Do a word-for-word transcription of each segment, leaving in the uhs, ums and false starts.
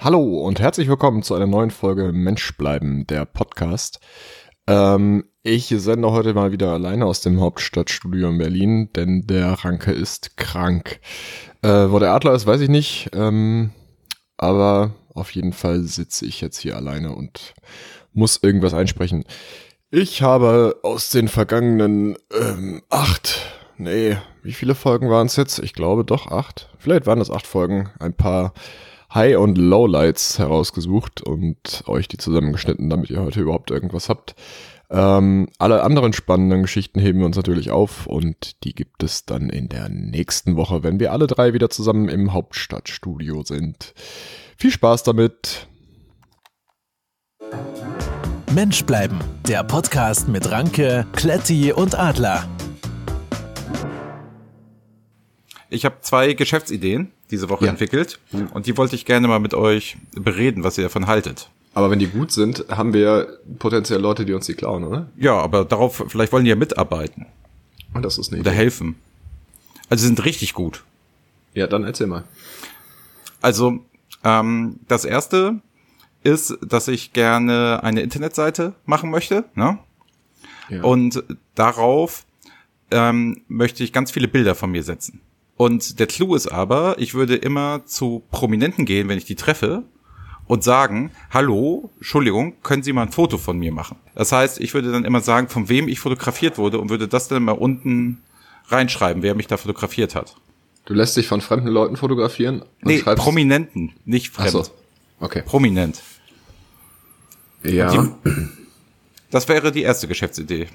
Hallo und herzlich willkommen zu einer neuen Folge Mensch bleiben, der Podcast. Ähm, ich sende heute mal wieder alleine aus dem Hauptstadtstudio in Berlin, denn der Ranke ist krank. Äh, wo der Adler ist, weiß ich nicht, ähm, aber auf jeden Fall sitze ich jetzt hier alleine und muss irgendwas einsprechen. Ich habe aus den vergangenen ähm, acht, nee, wie viele Folgen waren es jetzt? Ich glaube doch acht. Vielleicht waren das acht Folgen, ein paar High- und Lowlights herausgesucht und euch die zusammengeschnitten, damit ihr heute überhaupt irgendwas habt. Ähm, alle anderen spannenden Geschichten heben wir uns natürlich auf und die gibt es dann in der nächsten Woche, wenn wir alle drei wieder zusammen im Hauptstadtstudio sind. Viel Spaß damit! Mensch bleiben, der Podcast mit Ranke, Kletti und Adler. Ich habe zwei Geschäftsideen diese Woche ja. entwickelt und die wollte ich gerne mal mit euch bereden, was ihr davon haltet. Aber wenn die gut sind, haben wir potenziell Leute, die uns die klauen, oder? Ja, aber darauf, vielleicht wollen die ja mitarbeiten. Und das ist nicht. Oder helfen. Also sie sind richtig gut. Ja, dann erzähl mal. Also, ähm, das erste ist, dass ich gerne eine Internetseite machen möchte, ne? Ja. Und darauf ähm, möchte ich ganz viele Bilder von mir setzen. Und der Clou ist aber, ich würde immer zu Prominenten gehen, wenn ich die treffe, und sagen, hallo, Entschuldigung, können Sie mal ein Foto von mir machen? Das heißt, ich würde dann immer sagen, von wem ich fotografiert wurde und würde das dann mal unten reinschreiben, wer mich da fotografiert hat. Du lässt dich von fremden Leuten fotografieren? Und nee, Prominenten, nicht fremd. Ach so. Okay. Prominent. Ja. Die, das wäre die erste Geschäftsidee.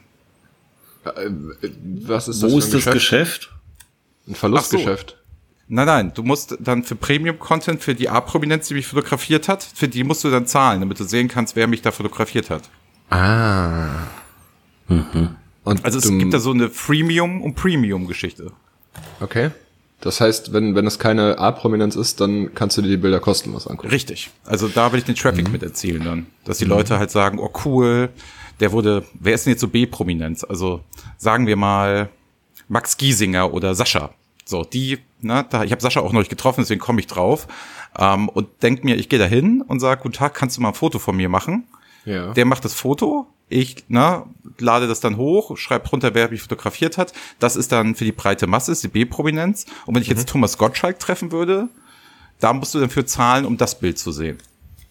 Was ist das Wo für ein ist das Geschäft? Ein Verlustgeschäft. Nein, nein, du musst dann für Premium-Content, für die A-Prominenz, die mich fotografiert hat, für die musst du dann zahlen, damit du sehen kannst, wer mich da fotografiert hat. Ah. Mhm. Und also es gibt da so eine Freemium- und Premium-Geschichte. Okay. Das heißt, wenn wenn es keine A-Prominenz ist, dann kannst du dir die Bilder kostenlos angucken. Richtig. Also da will ich den Traffic mhm. mit erzielen dann. Dass die mhm. Leute halt sagen, oh cool, der wurde, wer ist denn jetzt so B-Prominenz? Also sagen wir mal Max Giesinger oder Sascha. So, die, ne, da, ich habe Sascha auch noch nicht getroffen, deswegen komme ich drauf. Ähm, und denk mir, ich gehe da hin und sage, guten Tag, kannst du mal ein Foto von mir machen? Ja. Der macht das Foto, ich ne, lade das dann hoch, schreibe drunter, wer mich fotografiert hat. Das ist dann für die breite Masse, ist die B-Prominenz. Und wenn ich jetzt mhm. Thomas Gottschalk treffen würde, da musst du dann für zahlen, um das Bild zu sehen.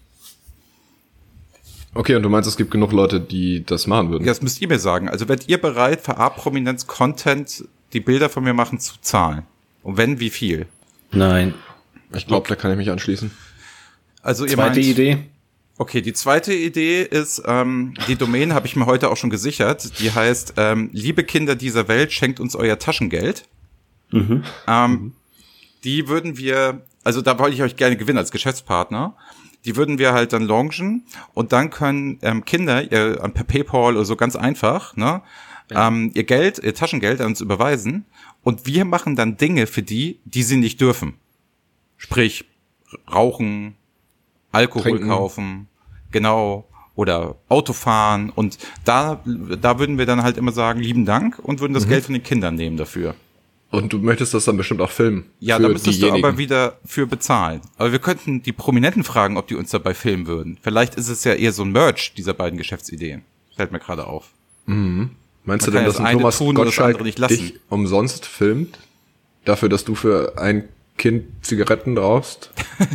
Okay, und du meinst, es gibt genug Leute, die das machen würden? Ja, das müsst ihr mir sagen. Also werdet ihr bereit, für A-Prominenz-Content die Bilder von mir machen zu zahlen? Und wenn, wie viel? Nein. Ich glaube, da kann ich mich anschließen. Also ihr Zweite meint, Idee? Okay, die zweite Idee ist, ähm, die Domain habe ich mir heute auch schon gesichert. Die heißt, ähm, liebe Kinder dieser Welt, schenkt uns euer Taschengeld. Mhm. Ähm, mhm. Die würden wir, also da wollte ich euch gerne gewinnen als Geschäftspartner. Die würden wir halt dann launchen und dann können ähm, Kinder ihr, per PayPal oder so ganz einfach, ne, ja. ähm, ihr Geld, ihr Taschengeld an uns überweisen und wir machen dann Dinge für die, die sie nicht dürfen. Sprich, rauchen, Alkohol Trinken. kaufen, genau, oder Autofahren und da, da würden wir dann halt immer sagen, lieben Dank und würden das mhm. Geld von den Kindern nehmen dafür. Und du möchtest das dann bestimmt auch filmen? Ja, da müsstest diejenigen. du aber wieder für bezahlen. Aber wir könnten die Prominenten fragen, ob die uns dabei filmen würden. Vielleicht ist es ja eher so ein Merch dieser beiden Geschäftsideen. Fällt mir gerade auf. Mhm. Meinst Man du denn, dass ein Thomas Gottschalk dich umsonst filmt? Dafür, dass du für ein Kind Zigaretten rauchst?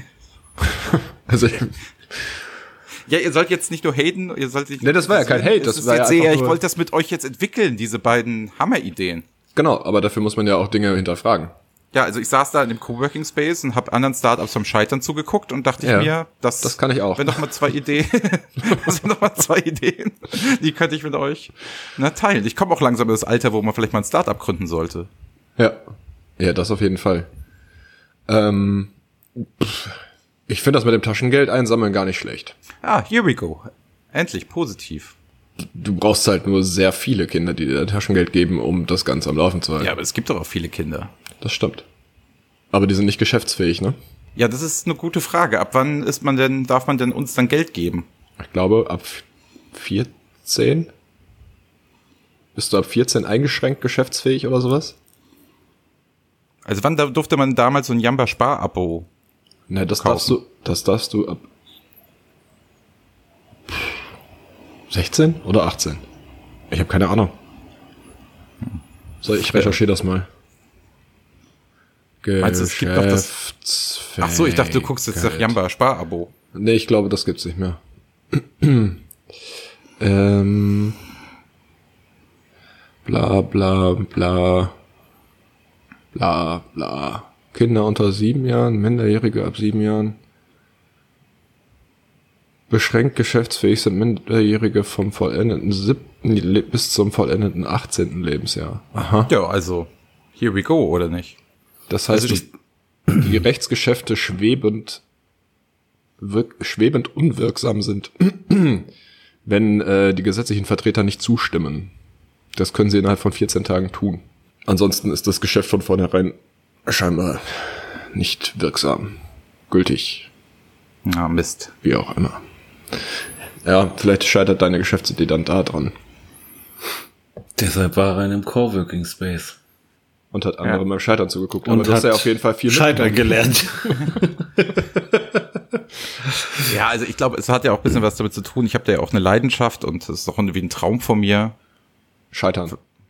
Also ja, ihr sollt jetzt nicht nur haten, ihr sollt nicht... Nee, das war ja kein Hate. Das war ja sehr, ich wollte das mit euch jetzt entwickeln, diese beiden Hammerideen. Genau, aber dafür muss man ja auch Dinge hinterfragen. Ja, also ich saß da in dem Coworking Space und habe anderen Startups vom Scheitern zugeguckt und dachte ja, ich mir, das, das kann ich auch. Wenn noch mal zwei Ideen, das sind noch mal zwei Ideen, die könnte ich mit euch na, teilen. Ich komme auch langsam in das Alter, wo man vielleicht mal ein Startup gründen sollte. Ja, ja, das auf jeden Fall. Ähm, ich finde das mit dem Taschengeld einsammeln gar nicht schlecht. Ah, here we go. Endlich positiv. Du brauchst halt nur sehr viele Kinder, die dir Taschengeld geben, um das Ganze am Laufen zu halten. Ja, aber es gibt doch auch viele Kinder. Das stimmt. Aber die sind nicht geschäftsfähig, ne? Ja, das ist eine gute Frage. Ab wann ist man denn, darf man denn uns dann Geld geben? Ich glaube, ab vierzehn? Bist du ab vierzehn eingeschränkt geschäftsfähig oder sowas? Also wann durfte man damals so ein Jamba-Spar-Abo Na, das kaufen. darfst du, das darfst du ab sechzehn oder achtzehn? Ich habe keine Ahnung. So, ich recherchiere das mal. Meinst du, es gibt noch das? Ach so, ich dachte, du guckst jetzt nach Jamba Sparabo. Nee, ich glaube, das gibt's nicht mehr. ähm, bla bla bla bla bla. Kinder unter sieben Jahren, Minderjährige ab sieben Jahren. Beschränkt geschäftsfähig sind Minderjährige vom vollendeten siebten bis zum vollendeten achtzehnten Lebensjahr. Aha. Ja, also, here we go, oder nicht? Das heißt, Also die, die Rechtsgeschäfte schwebend, wirk, schwebend unwirksam sind, wenn äh, die gesetzlichen Vertreter nicht zustimmen. Das können sie innerhalb von vierzehn Tagen tun. Ansonsten ist das Geschäft von vornherein scheinbar nicht wirksam, gültig, Ja, Mist. wie auch immer. Ja, vielleicht scheitert deine Geschäftsidee dann da dran. Deshalb war er in einem Coworking Space. Und hat andere Ja. beim Scheitern zugeguckt. Und Aber du hast hat ja auf jeden Fall viel Scheitern mitgenommen. gelernt. Ja, also ich glaube, es hat ja auch ein bisschen was damit zu tun. Ich habe da ja auch eine Leidenschaft und das ist doch irgendwie ein Traum von mir. Scheitern.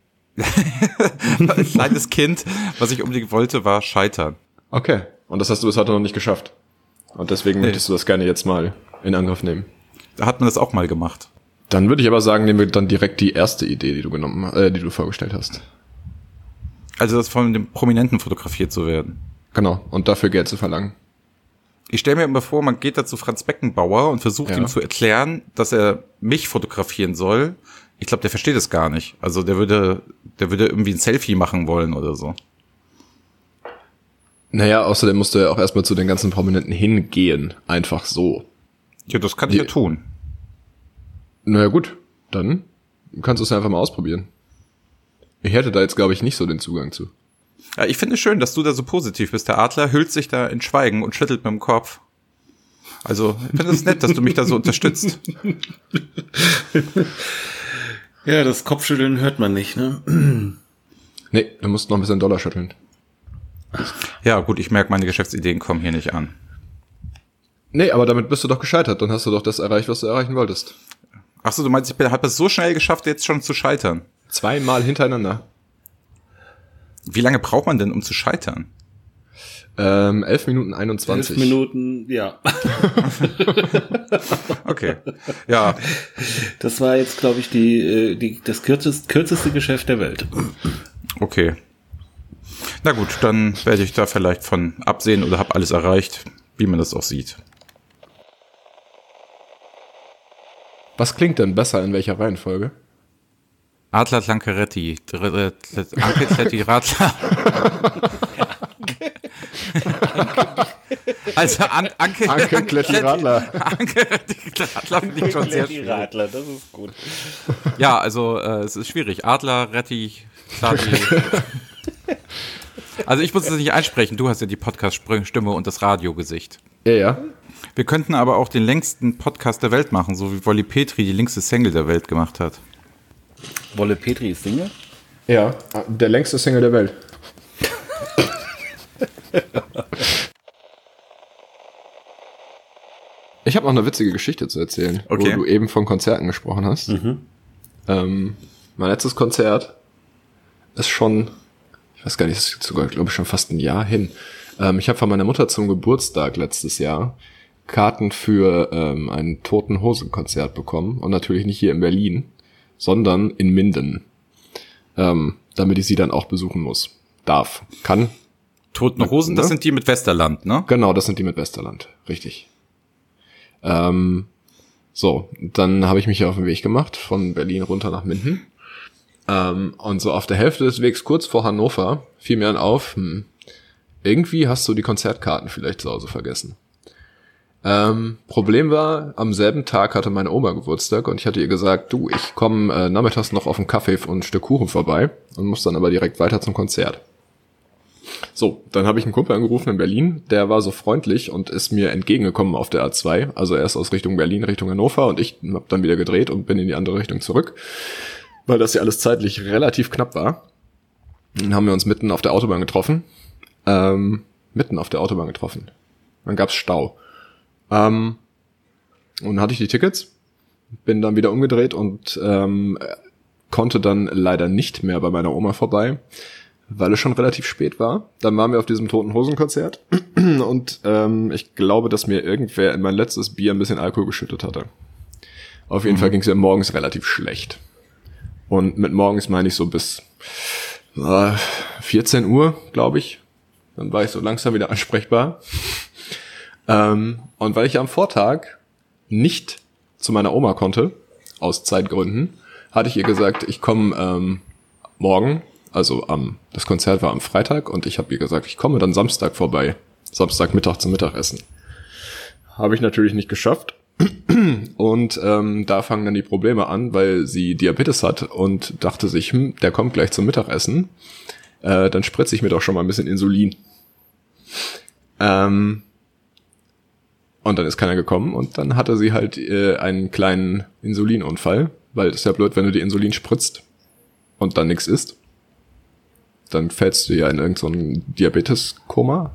Als kleines Kind, was ich unbedingt wollte, war Scheitern. Okay. Und das hast du bis heute noch nicht geschafft. Und deswegen Nee. möchtest du das gerne jetzt mal in Angriff nehmen. Da hat man das auch mal gemacht. Dann würde ich aber sagen, nehmen wir dann direkt die erste Idee, die du genommen, äh, die du vorgestellt hast. Also das von dem Prominenten fotografiert zu werden. Genau. Und dafür Geld zu verlangen. Ich stelle mir immer vor, man geht da zu Franz Beckenbauer und versucht Ja. ihm zu erklären, dass er mich fotografieren soll. Ich glaube, der versteht es gar nicht. Also der würde, der würde irgendwie ein Selfie machen wollen oder so. Naja, außerdem musst du ja auch erstmal zu den ganzen Prominenten hingehen. Einfach so. Ja, das kann ich Die- ja tun. Naja, gut. Dann kannst du es ja einfach mal ausprobieren. Ich hätte da jetzt, glaube ich, nicht so den Zugang zu. Ja, ich finde es schön, dass du da so positiv bist. Der Adler hüllt sich da in Schweigen und schüttelt mit dem Kopf. Also, ich finde es nett, dass du mich da so unterstützt. Ja, das Kopfschütteln hört man nicht, ne? Nee, du musst noch ein bisschen Dollar schütteln. Ja, gut, ich merke, meine Geschäftsideen kommen hier nicht an. Nee, aber damit bist du doch gescheitert. Dann hast du doch das erreicht, was du erreichen wolltest. Ach so, du meinst, ich habe es so schnell geschafft, jetzt schon zu scheitern. Zweimal hintereinander. Wie lange braucht man denn, um zu scheitern? Ähm, elf Minuten einundzwanzig. Elf Minuten, ja. Okay. Ja, Das war jetzt, glaube ich, die, äh, die, das kürzest, kürzeste Geschäft der Welt. okay. Na gut, dann werde ich da vielleicht von absehen oder habe alles erreicht, wie man das auch sieht. Was klingt denn besser in welcher Reihenfolge? Adler Tlankeretti, Anke Kletti Radler. Also An Anke, Anke Kletti Radler. Anke Radler finde ich schon sehr schwierig. Radler, das ist gut. Ja, also äh, es ist schwierig. Adler, Retti, Klati. Also ich muss das nicht einsprechen. Du hast ja die Podcast-Stimme und das Radiogesicht. Ja, ja. Wir könnten aber auch den längsten Podcast der Welt machen, so wie Wolli Petri die längste Single der Welt gemacht hat. Wolle Petri ist Single? Ja, der längste Single der Welt. Ich habe noch eine witzige Geschichte zu erzählen, Okay. wo du eben von Konzerten gesprochen hast. Ähm, mein letztes Konzert ist schon, ich weiß gar nicht, ist sogar, glaube ich, schon fast ein Jahr hin. Ähm, ich habe von meiner Mutter zum Geburtstag letztes Jahr Karten für ähm, ein Toten-Hosen-Konzert bekommen. Und natürlich nicht hier in Berlin, sondern in Minden. Ähm, damit ich sie dann auch besuchen muss. Darf. Kann. Toten Hosen, das Ne? sind die mit Westerland, ne? Genau, das sind die mit Westerland. Richtig. Ähm, so, dann habe ich mich auf den Weg gemacht, von Berlin runter nach Minden. Ähm, und so auf der Hälfte des Wegs, kurz vor Hannover, fiel mir dann auf, hm, irgendwie hast du die Konzertkarten vielleicht zu Hause vergessen. Ähm, Problem war, am selben Tag hatte meine Oma Geburtstag und ich hatte ihr gesagt, du, ich komme äh, nachmittags noch auf einen Kaffee und ein Stück Kuchen vorbei und muss dann aber direkt weiter zum Konzert. So, dann habe ich einen Kumpel angerufen in Berlin, der war so freundlich und ist mir entgegengekommen auf der A zwei, also erst aus Richtung Berlin, Richtung Hannover und ich habe dann wieder gedreht und bin in die andere Richtung zurück, weil das ja alles zeitlich relativ knapp war. Dann haben wir uns mitten auf der Autobahn getroffen, ähm, mitten auf der Autobahn getroffen. Dann gab's Stau. Ähm, und dann hatte ich die Tickets, bin dann wieder umgedreht und ähm, konnte dann leider nicht mehr bei meiner Oma vorbei, weil es schon relativ spät war. Dann waren wir auf diesem Toten-Hosen-Konzert und ähm, ich glaube, dass mir irgendwer in mein letztes Bier ein bisschen Alkohol geschüttet hatte. Auf jeden mhm. Fall ging es mir morgens relativ schlecht. Und mit morgens meine ich so bis äh, vierzehn Uhr, glaube ich. Dann war ich so langsam wieder ansprechbar. ähm, und weil ich am Vortag nicht zu meiner Oma konnte, aus Zeitgründen, hatte ich ihr gesagt, ich komme ähm, morgen, also am, das Konzert war am Freitag und ich habe ihr gesagt, ich komme dann Samstag vorbei, Samstagmittag zum Mittagessen. Habe ich natürlich nicht geschafft und ähm, da fangen dann die Probleme an, weil sie Diabetes hat und dachte sich, hm, der kommt gleich zum Mittagessen, äh, dann spritze ich mir doch schon mal ein bisschen Insulin. Ähm, und dann ist keiner gekommen und dann hatte sie halt äh, einen kleinen Insulinunfall, weil das ist ja blöd, wenn du dir Insulin spritzt und dann nichts isst. Dann fällst du ja in irgend so ein Diabetes-Koma.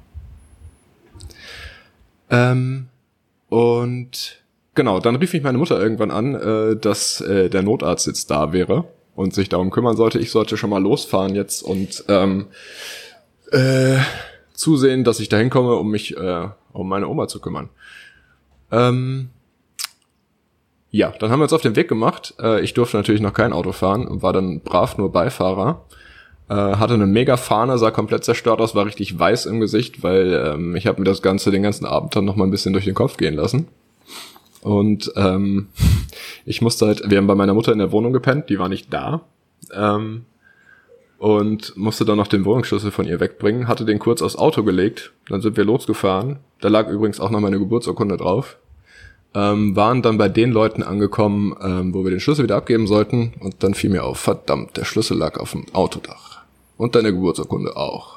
Ähm, und genau, dann rief mich meine Mutter irgendwann an, äh, dass äh, der Notarzt jetzt da wäre und sich darum kümmern sollte. Ich sollte schon mal losfahren jetzt und ähm, äh, zusehen, dass ich da hinkomme, um mich äh, um meine Oma zu kümmern. Ähm, ja, dann haben wir uns auf den Weg gemacht. Äh, ich durfte natürlich noch kein Auto fahren und war dann brav nur Beifahrer. Äh, hatte eine mega Fahne, sah komplett zerstört aus, war richtig weiß im Gesicht, weil ähm, ich habe mir das Ganze den ganzen Abend dann noch mal ein bisschen durch den Kopf gehen lassen. Und ähm, ich musste halt, wir haben bei meiner Mutter in der Wohnung gepennt, die war nicht da. Ähm, und musste dann noch den Wohnungsschlüssel von ihr wegbringen, hatte den kurz aufs Auto gelegt, dann sind wir losgefahren, da lag übrigens auch noch meine Geburtsurkunde drauf, ähm, waren dann bei den Leuten angekommen, ähm, wo wir den Schlüssel wieder abgeben sollten und dann fiel mir auf, verdammt, der Schlüssel lag auf dem Autodach und deine Geburtsurkunde auch.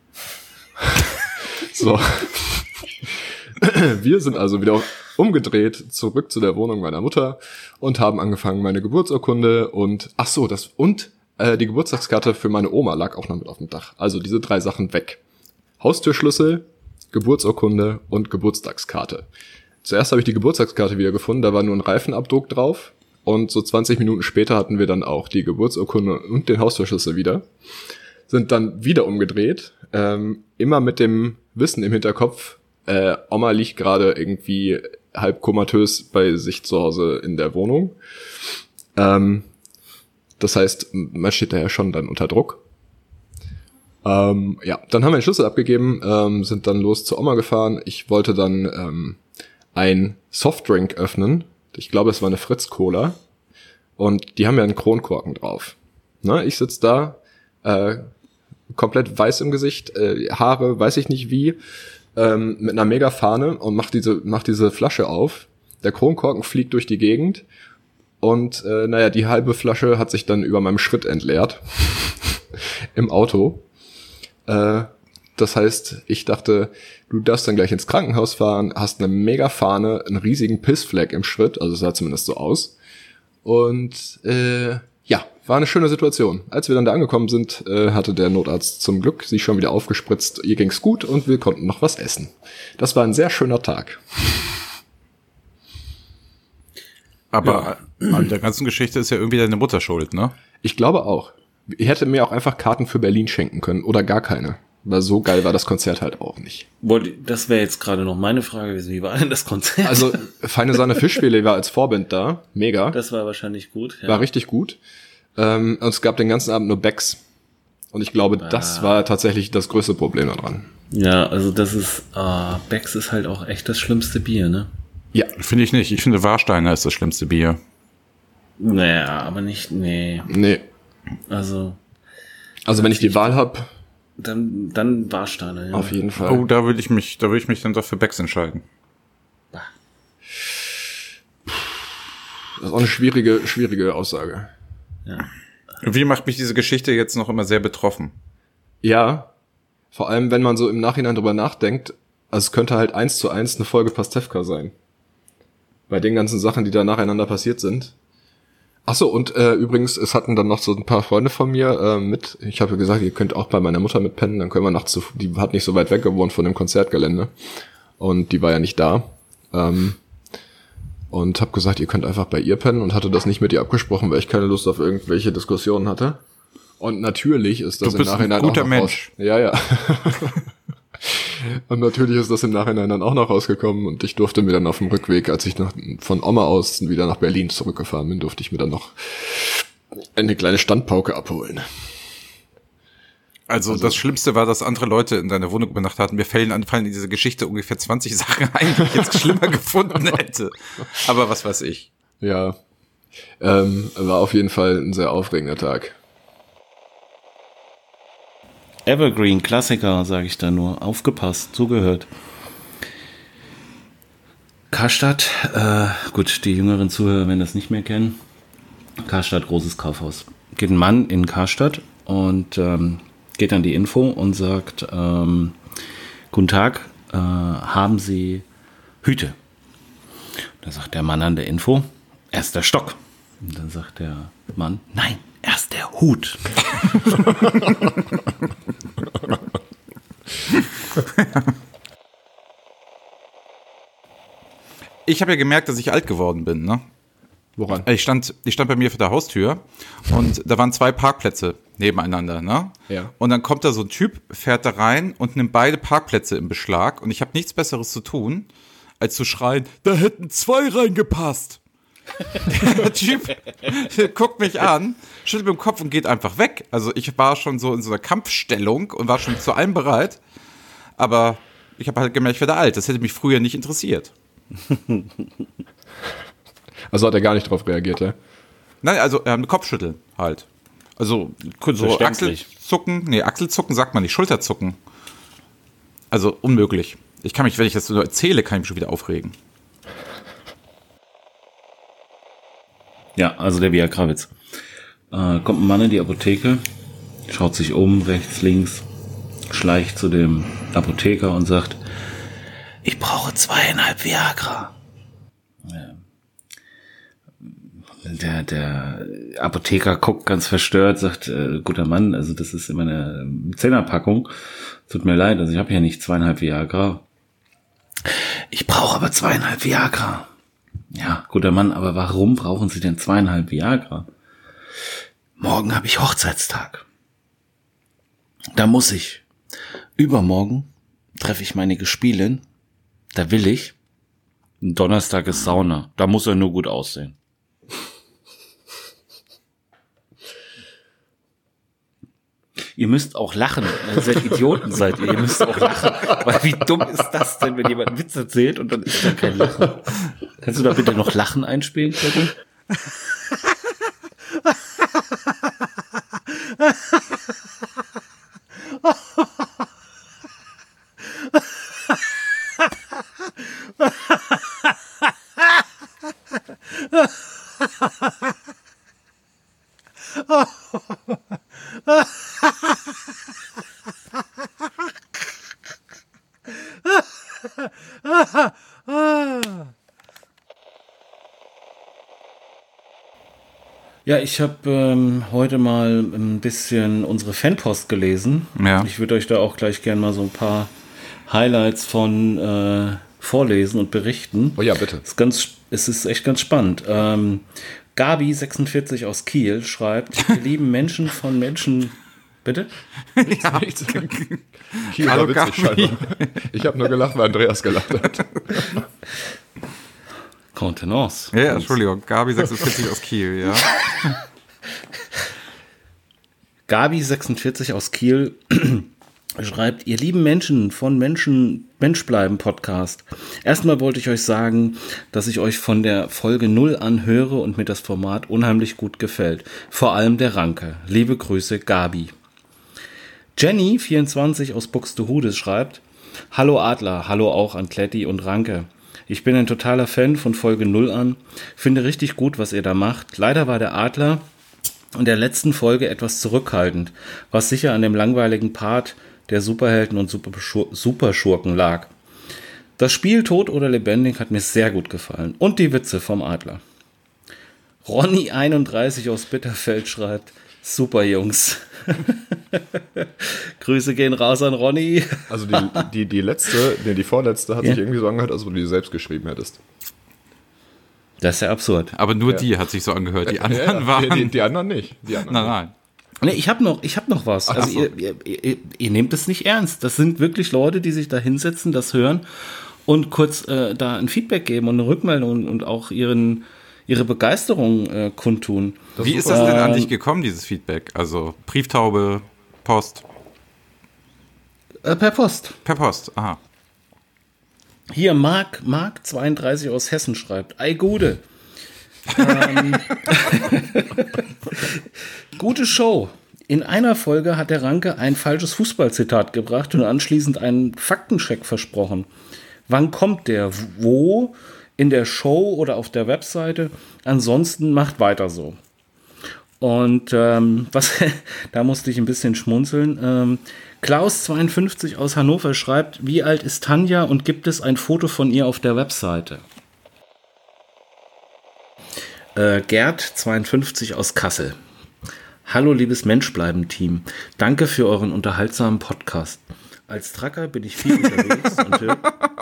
So. Wir sind also wieder umgedreht, zurück zu der Wohnung meiner Mutter und haben angefangen, meine Geburtsurkunde und, ach so, das, und die Geburtstagskarte für meine Oma lag auch noch mit auf dem Dach. Also diese drei Sachen weg. Haustürschlüssel, Geburtsurkunde und Geburtstagskarte. Zuerst habe ich die Geburtstagskarte wieder gefunden, da war nur ein Reifenabdruck drauf. Und so zwanzig Minuten später hatten wir dann auch die Geburtsurkunde und den Haustürschlüssel wieder. Sind dann wieder umgedreht, ähm, immer mit dem Wissen im Hinterkopf, äh, Oma liegt gerade irgendwie halb komatös bei sich zu Hause in der Wohnung. Ähm, Das heißt, man steht da ja schon dann unter Druck. Ähm, ja, dann haben wir den Schlüssel abgegeben, ähm, sind dann los zur Oma gefahren. Ich wollte dann ähm, ein Softdrink öffnen. Ich glaube, es war eine Fritz-Cola. Und die haben ja einen Kronkorken drauf. Na, ich sitze da, äh, komplett weiß im Gesicht, äh, Haare, weiß ich nicht wie, ähm, mit einer mega Fahne und mach diese, mach diese Flasche auf. Der Kronkorken fliegt durch die Gegend. Und äh, naja, die halbe Flasche hat sich dann über meinem Schritt entleert. Im Auto. Äh, das heißt, ich dachte, du darfst dann gleich ins Krankenhaus fahren, hast eine mega Fahne, einen riesigen Pissfleck im Schritt, also es sah zumindest so aus. Und äh, ja, war eine schöne Situation. Als wir dann da angekommen sind, äh, hatte der Notarzt zum Glück sich schon wieder aufgespritzt, ihr ging's gut und wir konnten noch was essen. Das war ein sehr schöner Tag. Aber ja. An der ganzen Geschichte ist ja irgendwie deine Mutter schuld, ne? Ich glaube auch. Ich hätte mir auch einfach Karten für Berlin schenken können oder gar keine. Weil so geil war das Konzert halt auch nicht. Das wäre jetzt gerade noch meine Frage gewesen. Wie war denn das Konzert? Also Feine Sahne Fischfilet war als Vorband da. Mega. Das war wahrscheinlich gut. Ja. War richtig gut. Ähm, und es gab den ganzen Abend nur Becks. Und ich glaube, ah. das war tatsächlich das größte Problem daran. Ja, also das ist, äh, Becks ist halt auch echt das schlimmste Bier, ne? Ja. Finde ich nicht. Ich finde Warsteiner ist das schlimmste Bier. Naja, aber nicht, nee. Nee. Also. Also wenn ich die Wahl habe. Dann, dann Warsteiner, ja. Auf jeden Fall. Oh, da würde ich mich, da würde ich mich dann doch für Becks entscheiden. Das ist auch eine schwierige, schwierige Aussage. Ja. Wie macht mich diese Geschichte jetzt noch immer sehr betroffen? Ja. Vor allem, wenn man so im Nachhinein drüber nachdenkt, also es könnte halt eins zu eins eine Folge Pastewka sein. Bei den ganzen Sachen, die da nacheinander passiert sind. Ach so, und äh, übrigens, es hatten dann noch so ein paar Freunde von mir äh, mit. Ich habe gesagt, ihr könnt auch bei meiner Mutter mitpennen, dann können wir nachts zu, die hat nicht so weit weg gewohnt von dem Konzertgelände. und die war ja nicht da. Ähm, und habe gesagt, ihr könnt einfach bei ihr pennen und hatte das nicht mit ihr abgesprochen, weil ich keine Lust auf irgendwelche Diskussionen hatte. Und natürlich ist das du bist im Nachhinein ein guter auch noch Mensch. Raus- ja, ja. Und natürlich ist das im Nachhinein dann auch noch rausgekommen und ich durfte mir dann auf dem Rückweg, als ich nach, von Oma aus wieder nach Berlin zurückgefahren bin, durfte ich mir dann noch eine kleine Standpauke abholen. Also, also das Schlimmste war, dass andere Leute in deiner Wohnung übernachtet hatten. Mir fallen an fallen in dieser Geschichte ungefähr zwanzig Sachen ein, die ich jetzt schlimmer gefunden hätte. Aber was weiß ich. Ja, ähm, war auf jeden Fall ein sehr aufregender Tag. Evergreen, Klassiker, sage ich da nur. Aufgepasst, zugehört. Karstadt, äh, gut, die jüngeren Zuhörer werden das nicht mehr kennen. Karstadt, großes Kaufhaus. Geht ein Mann in Karstadt und ähm, geht an die Info und sagt, ähm, guten Tag, äh, haben Sie Hüte? Da sagt der Mann an der Info, erster Stock. Und dann sagt der Mann, nein, erst der Hut. Ich habe ja gemerkt, dass ich alt geworden bin, ne? Woran? Ich stand, ich stand bei mir vor der Haustür und da waren zwei Parkplätze nebeneinander, ne? Ja. Und dann kommt da so ein Typ, fährt da rein und nimmt beide Parkplätze in Beschlag und ich habe nichts Besseres zu tun, als zu schreien, da hätten zwei reingepasst. Der Typ guckt mich an, schüttelt mit dem Kopf und geht einfach weg. Also ich war schon so in so einer Kampfstellung und war schon zu allem bereit, aber ich habe halt gemerkt, ich werde alt. Das hätte mich früher nicht interessiert. Also hat er gar nicht drauf reagiert, ja? Nein, also äh, mit Kopfschütteln halt. Also so Achselzucken, nee, Achselzucken sagt man nicht, Schulterzucken. Also unmöglich. Ich kann mich, wenn ich das so erzähle, kann ich mich schon wieder aufregen. Ja, also der Viagra-Witz. Äh, kommt ein Mann in die Apotheke, schaut sich um, rechts, links, schleicht zu dem Apotheker und sagt, ich brauche zweieinhalb Viagra. Ja. Der, der Apotheker guckt ganz verstört, sagt, äh, guter Mann, also das ist immer eine Zehnerpackung. Tut mir leid, also ich habe ja nicht zweieinhalb Viagra. Ich brauche aber zweieinhalb Viagra. Ja, guter Mann, aber warum brauchen Sie denn zweieinhalb Viagra? Morgen habe ich Hochzeitstag. Da muss ich. Übermorgen treffe ich meine Gespielin. Da will ich. Donnerstag ist Sauna. Da muss er nur gut aussehen. Ihr müsst auch lachen. Ihr seid Idioten, seid ihr. Ihr müsst auch lachen. Weil wie dumm ist das denn, wenn jemand einen Witz erzählt und dann ist da kein Lachen? Kannst du da bitte noch Lachen einspielen, bitte? Ja, ich habe ähm, heute mal ein bisschen unsere Fanpost gelesen. Ja. Ich würde euch da auch gleich gerne mal so ein paar Highlights von äh, vorlesen und berichten. Oh ja, bitte. Es ist, ganz, es ist echt ganz spannend. Ähm, Gabi sechsundvierzig aus Kiel schreibt, ihr lieben Menschen von Menschen... Bitte? Ja. Kiel Hallo, war witzig, Gabi. scheinbar. Ich habe nur gelacht, weil Andreas gelacht hat. Contenance. Ja, Entschuldigung, Gabi sechsundvierzig aus Kiel, ja. Gabi sechsundvierzig aus Kiel schreibt, ihr lieben Menschen von Menschen, Mensch bleiben Podcast. Erstmal wollte ich euch sagen, dass ich euch von der Folge null an höre und mir das Format unheimlich gut gefällt. Vor allem der Ranke. Liebe Grüße, Gabi. Jenny vierundzwanzig aus Buxtehude schreibt, hallo Adler, hallo auch an Kletti und Ranke. Ich bin ein totaler Fan von Folge null an, finde richtig gut, was ihr da macht. Leider war der Adler in der letzten Folge etwas zurückhaltend, was sicher an dem langweiligen Part der Superhelden und Superschur- Superschurken lag. Das Spiel Tot oder Lebendig hat mir sehr gut gefallen und die Witze vom Adler. Ronny einunddreißig aus Bitterfeld schreibt, super Jungs, Grüße gehen raus an Ronny. Also die, die, die letzte, nee, die vorletzte hat ja. sich irgendwie so angehört, als ob du die selbst geschrieben hättest. Das ist ja absurd. Aber nur ja. die hat sich so angehört, die anderen ja, ja. waren... Die, die, die anderen nicht. Die anderen nein, nicht. nein. Nee, ich habe noch, ich hab noch was. Ach, also so. ihr, ihr, ihr, ihr nehmt es nicht ernst. Das sind wirklich Leute, die sich da hinsetzen, das hören und kurz äh, da ein Feedback geben und eine Rückmeldung und auch ihren, ihre Begeisterung äh, kundtun. Das Wie ist das denn an dich gekommen, dieses Feedback? Also Brieftaube, Post? Äh, per Post. Per Post, aha. Hier, Marc, Marc zweiunddreißig aus Hessen schreibt, ei Gude. ähm, gute Show. In einer Folge hat der Ranke ein falsches Fußballzitat gebracht und anschließend einen Faktencheck versprochen. Wann kommt der? Wo? In der Show oder auf der Webseite? Ansonsten macht weiter so. Und ähm, was, da musste ich ein bisschen schmunzeln. Ähm, Klaus zweiundfünfzig aus Hannover schreibt, wie alt ist Tanja und gibt es ein Foto von ihr auf der Webseite? Äh, Gerd zweiundfünfzig aus Kassel. Hallo liebes Menschbleiben-Team. Danke für euren unterhaltsamen Podcast. Als Tracker bin ich viel unterwegs und höre...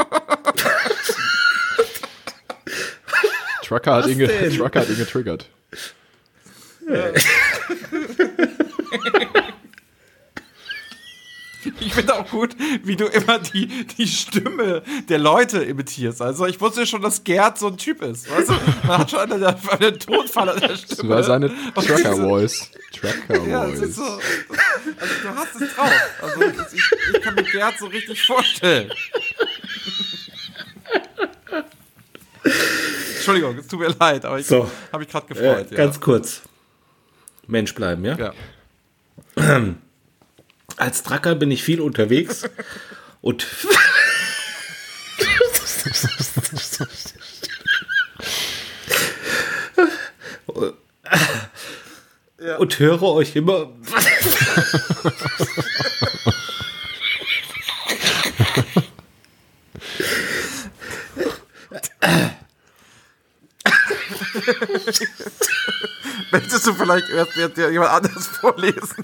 Trucker hat, ihn ge- Trucker hat ihn getriggert. Ich finde auch gut, wie du immer die, die Stimme der Leute imitierst. Also ich wusste schon, dass Gerd so ein Typ ist. Weißt du? Man hat schon einen, einen Tonfall an der Stimme. Das war seine Trucker-Voice. Trucker-Voice. Ja, das ist so, also du hast es drauf. Also ich, ich kann mir Gerd so richtig vorstellen. Entschuldigung, es tut mir leid, aber ich So. habe mich gerade gefreut. Äh, ja. ganz kurz. Mensch bleiben, ja? Ja. Als Tracker bin ich viel unterwegs und Ja. und höre euch immer Möchtest du vielleicht erst jetzt jemand anderes vorlesen?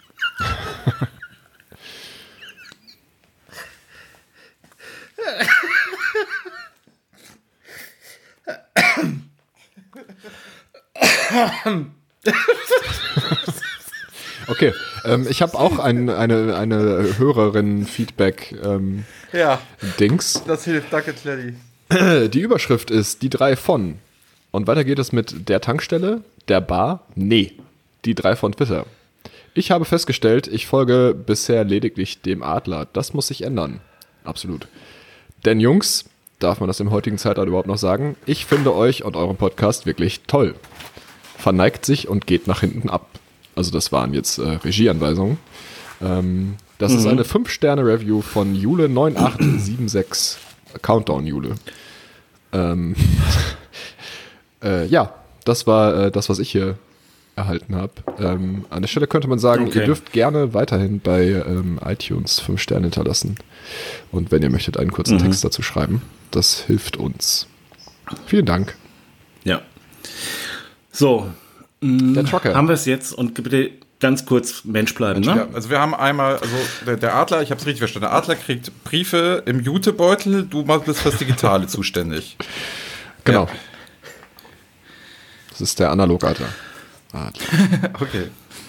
Okay, ähm, ich habe auch ein, eine, eine Hörerin-Feedback ähm, Ja, Dings. das hilft. Danke, Tleddy. Die Überschrift ist die drei von. Und weiter geht es mit der Tankstelle, der Bar, nee, die drei von Twitter. Ich habe festgestellt, ich folge bisher lediglich dem Adler. Das muss sich ändern. Absolut. Denn Jungs, darf man das im heutigen Zeitalter überhaupt noch sagen, ich finde euch und euren Podcast wirklich toll. Verneigt sich und geht nach hinten ab. Also das waren jetzt äh, Regieanweisungen. Ähm, das mhm. ist eine fünf Sterne Review von Jule neun acht sieben sechs. Countdown Jule. Ähm, äh, ja, das war äh, das, was ich hier erhalten habe. Ähm, an der Stelle könnte man sagen, okay. Ihr dürft gerne weiterhin bei ähm, iTunes fünf Sterne hinterlassen. Und wenn ihr möchtet, einen kurzen mhm. Text dazu schreiben. Das hilft uns. Vielen Dank. Ja. So. Der Trucker. Haben wir es jetzt und bitte ganz kurz Mensch bleiben, ne? Ja, also wir haben einmal, also der, der Adler, ich habe es richtig verstanden, der Adler kriegt Briefe im Jutebeutel, du bist fürs Digitale zuständig. Genau. Ja. Das ist der Analogadler. Adler. Okay.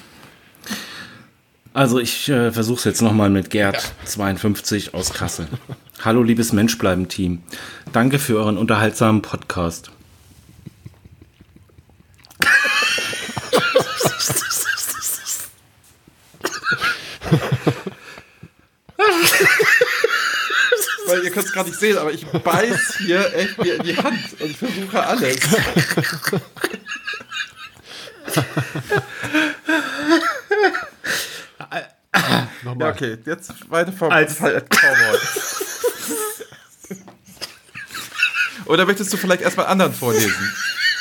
Also ich äh, versuche es jetzt nochmal mit Gerd zweiundfünfzig aus Kassel. Hallo liebes Menschbleiben-Team. Danke für euren unterhaltsamen Podcast. Weil ihr könnt es gerade nicht sehen, aber ich beiß hier echt mir in die Hand und versuche alles. Nochmal. Ja, okay, jetzt weiter vom Als- Cowboy. Oder möchtest du vielleicht erstmal anderen vorlesen?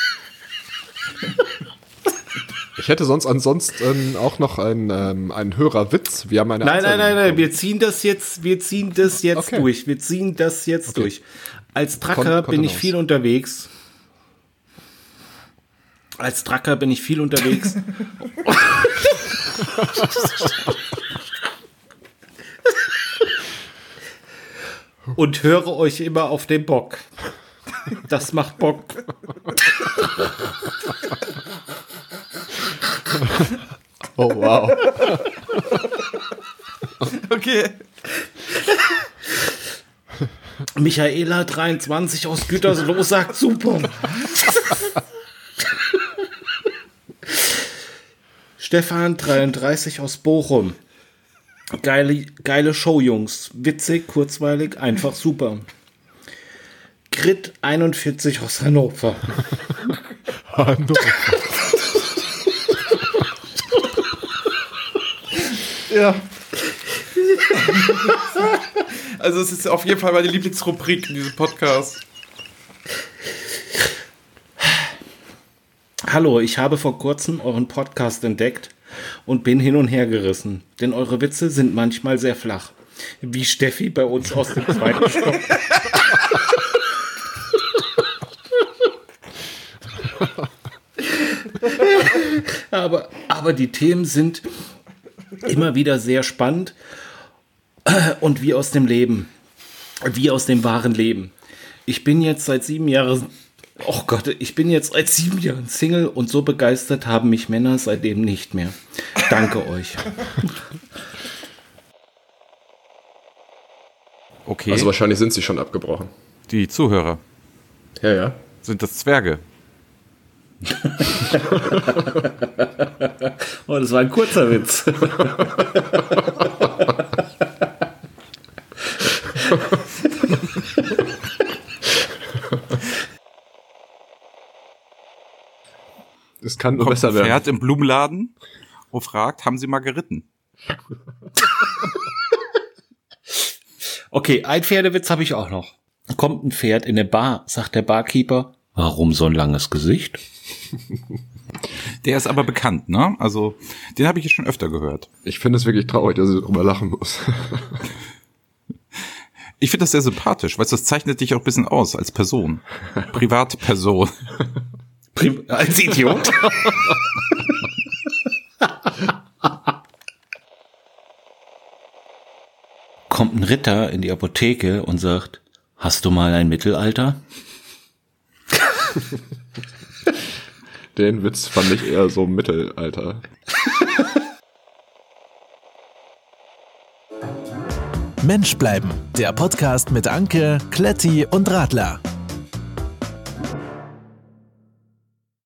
Ich hätte sonst ansonsten auch noch einen, ähm, einen Hörerwitz. Wir haben eine Nein, nein, Anzeige nein, nein, bekommen. wir ziehen das jetzt, wir ziehen das jetzt Okay. durch. Wir ziehen das jetzt Okay. durch. Als Tracker Kon- bin ich Kontenance. viel unterwegs. Als Tracker bin ich viel unterwegs. Und höre euch immer auf den Bock. Das macht Bock. Oh, wow. Okay. Michaela dreiundzwanzig aus Gütersloh sagt super. Stefan dreiunddreißig aus Bochum. Geile, geile Show, Jungs. Witzig, kurzweilig, einfach super. Grit einundvierzig aus Hannover. Hannover. Ja. Also es ist auf jeden Fall meine Lieblingsrubrik in diesem Podcast. Hallo, ich habe vor kurzem euren Podcast entdeckt und bin hin und her gerissen, denn eure Witze sind manchmal sehr flach. Wie Steffi bei uns aus dem zweiten Stock. aber, aber die Themen sind immer wieder sehr spannend und wie aus dem Leben, wie aus dem wahren Leben. Ich bin jetzt seit sieben Jahren, oh Gott, ich bin jetzt seit sieben Jahren Single und so begeistert haben mich Männer seitdem nicht mehr. Danke euch. Okay. Also wahrscheinlich sind sie schon abgebrochen. Die Zuhörer. Ja, ja. Sind das Zwerge? Oh, das war ein kurzer Witz. Es kann nur Kommt besser ein werden. Pferd im Blumenladen und fragt, haben Sie mal geritten? Okay, ein Pferdewitz habe ich auch noch. Kommt ein Pferd in eine Bar, sagt der Barkeeper, warum so ein langes Gesicht? Der ist aber bekannt, ne? Also, den habe ich jetzt schon öfter gehört. Ich finde es wirklich traurig, dass ich darüber lachen muss. Ich finde das sehr sympathisch, weil das zeichnet dich auch ein bisschen aus als Person. Privatperson. Pri- als Idiot? Kommt ein Ritter in die Apotheke und sagt, hast du mal ein Mittelalter? Den Witz fand ich eher so Mittelalter. Mensch bleiben, der Podcast mit Anke, Kletti und Radler.